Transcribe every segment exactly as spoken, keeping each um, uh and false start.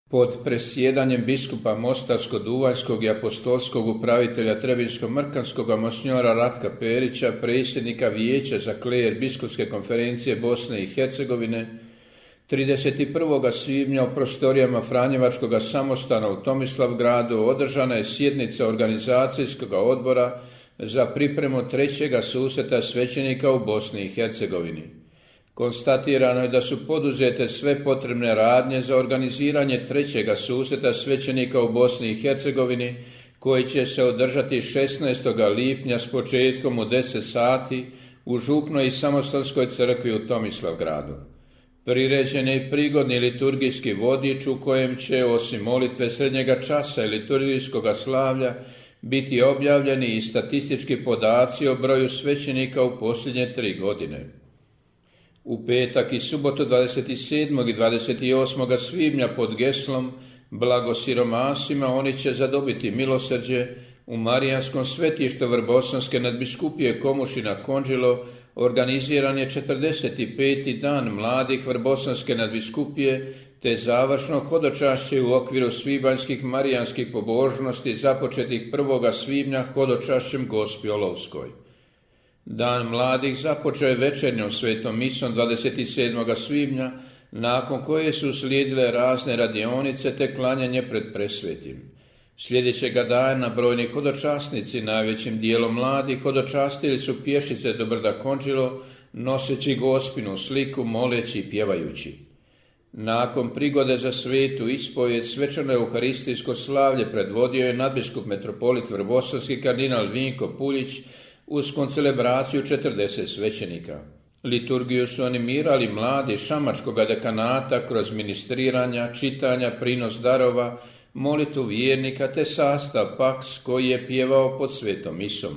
Pod presjedanjem biskupa Mostarsko-Duvanjskog i apostolskog upravitelja Trebinjsko-Mrkanskog monsinjora Ratka Perića, predsjednika Vijeća za kler Biskupske konferencije Bosne i Hercegovine, trideset prvog svibnja u prostorijama Franjevačkog samostana u Tomislavgradu održana je sjednica organizacijskog odbora za pripremu trećega susreta svećenika u Bosni i Hercegovini. Konstatirano je da su poduzete sve potrebne radnje za organiziranje trećega susreta svećenika u Bosni i Hercegovini, koji će se održati šesnaestog lipnja s početkom u deset sati u Župnoj i Samostanskoj crkvi u Tomislavgradu. Priređen je i prigodni liturgijski vodič u kojem će, osim molitve srednjega časa i liturgijskog slavlja, biti objavljeni i statistički podaci o broju svećenika u posljednje tri godine. U petak i subotu dvadeset sedmog i dvadeset osmog svibnja pod geslom Blago siromasima oni će zadobiti milosrđe u Marijanskom svetištu Vrbosanske nadbiskupije Komušina Konđilo organiziran je četrdeset peti dan mladih Vrbosanske nadbiskupije te završno hodočašće u okviru svibanjskih marijanskih pobožnosti započetih prvog svibnja hodočašćem Gospi Olovskoj. Dan mladih započeo je večernjom svetom misom dvadeset sedmog svibnja, nakon koje su slijedile razne radionice te klanjanje pred presvetim. Sljedećega dana brojni hodočasnici, najvećim dijelom mladih, hodočastili su pješice do brda Konđilo, noseći Gospinu sliku, moleći i pjevajući. Nakon prigode za svetu ispovjed svečano euharistijsko slavlje predvodio je nadbiskup metropolit Vrbosanski kardinal Vinko Puljić uz koncelebraciju četrdeset svećenika. Liturgiju su animirali mladi Šamačkog dekanata kroz ministriranja, čitanja, prinos darova, molitvu vjernika te sastav Paks koji je pjevao pod svetom misom.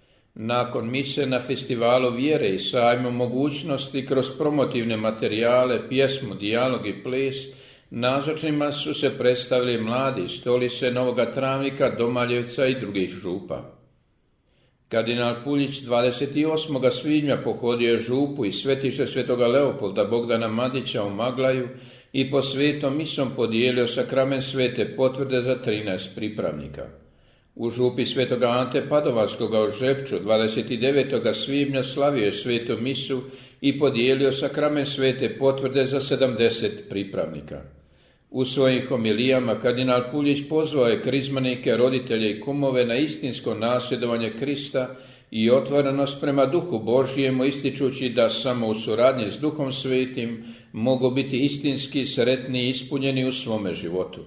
Nakon mise na festivalu vjere i sajmu mogućnosti kroz promotivne materijale, pjesmu, dijalog i ples, nazočnima su se predstavili mladi Stolice, Novoga Travnika, Domaljevca i drugih župa. Kardinal Puljić dvadeset osmog svibnja pohodio je župu i svetište svetoga Leopolda Bogdana Madića u Maglaju i po svetom misom podijelio sakrament svete potvrde za trinaest pripravnika. U župi svetoga Ante Padovanskoga u Žepču dvadeset devetog svibnja slavio je svetu misu i podijelio sakrament svete potvrde za sedamdeset pripravnika. U svojim homilijama kardinal Puljić pozvao je krizmanike, roditelje i kumove na istinsko nasljedovanje Krista i otvorenost prema Duhu Božjemu, ističući da samo u suradnji s Duhom Svetim mogu biti istinski sretni i ispunjeni u svome životu.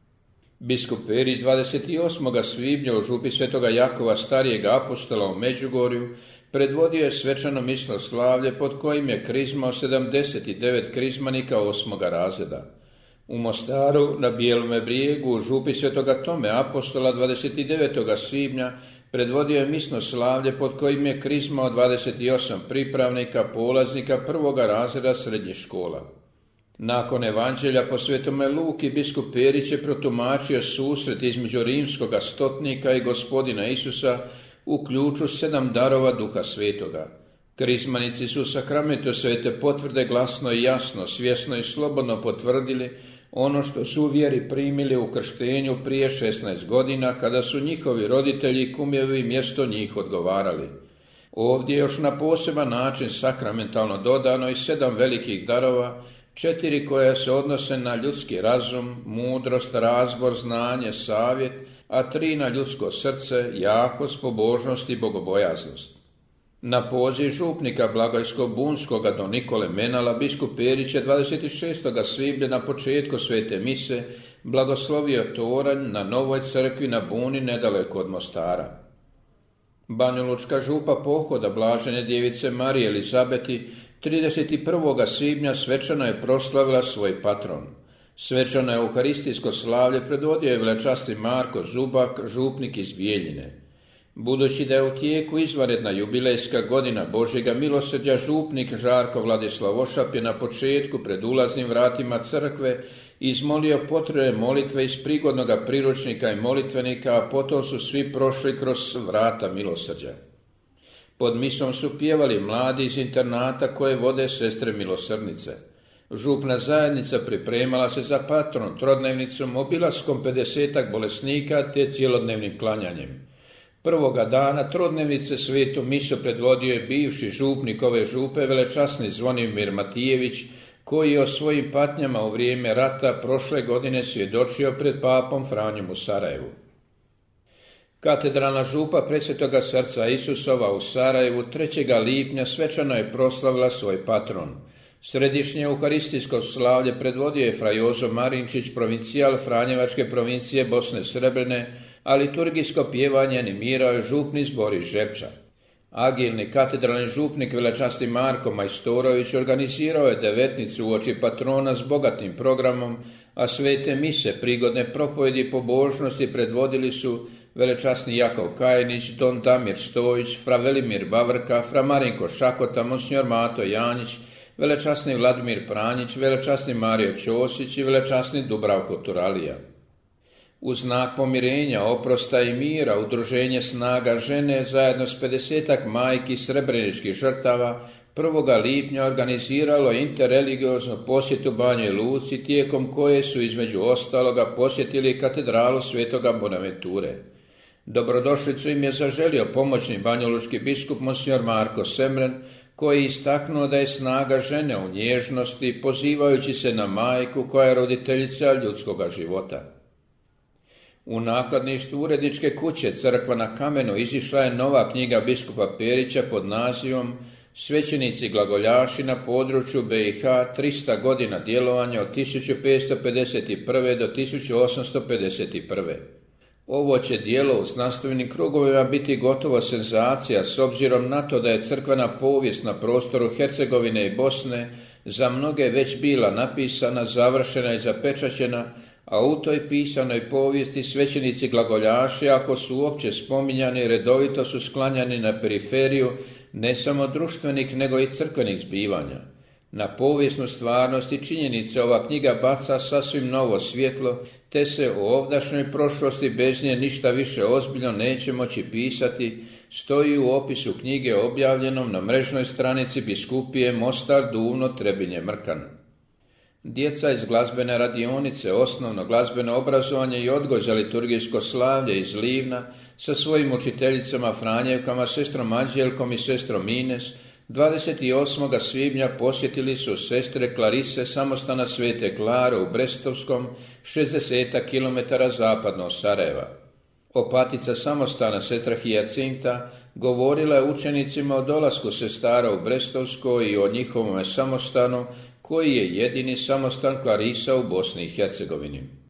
Biskup Perić dvadeset osmog svibnja u župi svetoga Jakova starijeg apostola u Međugorju predvodio je svečano misno slavlje pod kojim je krizmao sedamdeset devet krizmanika osmoga razreda. U Mostaru na Bijelome brijegu u župi svetoga Tome apostola dvadeset devetog svibnja predvodio je misno slavlje pod kojim je krizmao dvadeset osam pripravnika polaznika prvoga razreda srednjih škola. Nakon evanđelja po svetome Luki biskup Perić je protumačio susret između rimskoga stotnika i gospodina Isusa u ključu sedam darova Duha Svetoga. Krizmanici su sakramentu svete potvrde glasno i jasno, svjesno i slobodno potvrdili ono što su u vjeri primili u krštenju prije šesnaest godina, kada su njihovi roditelji i kumjevi mjesto njih odgovarali. Ovdje je još na poseban način sakramentalno dodano i sedam velikih darova, četiri koja se odnose na ljudski razum, mudrost, razbor, znanje, savjet, a tri na ljudsko srce, jakost, pobožnost i bogobojaznost. Na poziv župnika Blagojsko-Bunskoga do Nikole Menala biskup Perić je dvadeset šestog svibnja na početku svete mise blagoslovio toranj na Novoj crkvi na Buni nedaleko od Mostara. Banjalučka župa pohoda Blažene djevice Marije Elizabeti trideset prvog svibnja svečano je proslavila svoj patron. Svečano euharistijsko slavlje predvodio je velečasni Marko Zubak, župnik iz Bijeljine. Budući da je u tijeku izvanredna jubilejska godina Božjega milosrđa, župnik Žarko Vladislav Ošap je na početku pred ulaznim vratima crkve izmolio potrebe molitve iz prigodnoga priručnika i molitvenika, a potom su svi prošli kroz vrata milosrđa. Pod misom su pjevali mladi iz internata koje vode sestre milosrdnice. Župna zajednica pripremala se za patron trodnevnicom, obilaskom pedesetak bolesnika te cjelodnevnim klanjanjem. Prvoga dana trodnevnice svetu misu predvodio je bivši župnik ove župe, velečasni Zvonimir Matijević, koji je o svojim patnjama u vrijeme rata prošle godine svjedočio pred papom Franjom u Sarajevu. Katedralna župa Presvetoga srca Isusova u Sarajevu trećeg lipnja svečano je proslavila svoj patron. Središnje euharistijsko slavlje predvodio je fra Jozo Marinčić, provincijal Franjevačke provincije Bosne Srebrne, a liturgijsko pjevanje animirao je župni zbor iz Žepča. Agilni katedralni župnik velečasni Marko Majstorović organizirao je devetnicu uoči patrona s bogatim programom, a svete mise, prigodne propovjedi i pobožnosti predvodili su velečasni Jakov Kajnić, don Damir Stojić, fra Velimir Bavrka, fra Marinko Šakota, monsignor Mato Janjić, velečasni Vladimir Pranjić, velečasni Mario Ćosić i velečasni Dubravko Turalija. U znak pomirenja, oprosta i mira, udruženje Snaga žene zajedno s pedesetak majki srebreničkih žrtava prvoga lipnja organiziralo interreligioznu posjetu Banjoj Luci, tijekom koje su između ostaloga posjetili katedralu Svetoga Bonaventure. Dobrodošlicu im je zaželio pomoćni banjolučki biskup monsignor Marko Semren, koji je istaknuo da je snaga žene u nježnosti, pozivajući se na majku koja je roditeljica ljudskoga života. U nakladništvu uredničke kuće Crkva na kamenu izišla je nova knjiga biskupa Perića pod nazivom Svećenici glagoljaši na području B i H, trista godina djelovanja od tisuću petsto pedeset prve. do tisuću osamsto pedeset prve. Ovo će djelo u znanstvenim krugovima biti gotovo senzacija s obzirom na to da je crkvena povijest na prostoru Hercegovine i Bosne za mnoge već bila napisana, završena i zapečaćena, a u toj pisanoj povijesti svećenici glagoljaši, ako su uopće spominjani, redovito su sklanjani na periferiju ne samo društvenih nego i crkvenih zbivanja. Na povijesnu stvarnost i činjenice ova knjiga baca sasvim novo svjetlo, te se o ovdašnjoj prošlosti bez nje ništa više ozbiljno neće moći pisati, stoji u opisu knjige objavljenom na mrežnoj stranici biskupije Mostar, Duvno, Trebinje, Mrkan. Djeca iz glazbene radionice, osnovno glazbeno obrazovanje i odgoj za liturgijsko slavlje iz Livna sa svojim učiteljicama Franjevkama, sestrom Anđelkom i sestrom Ines, dvadeset osmog svibnja posjetili su sestre Klarise samostana Svete Klare u Brestovskom, šezdeset kilometara zapadno od Sarajeva. Opatica samostana sestra Hijacinta govorila je učenicima o dolasku sestara u Brestovsko i o njihovom samostanu, koji je jedini samostan Klarisa u Bosni i Hercegovini.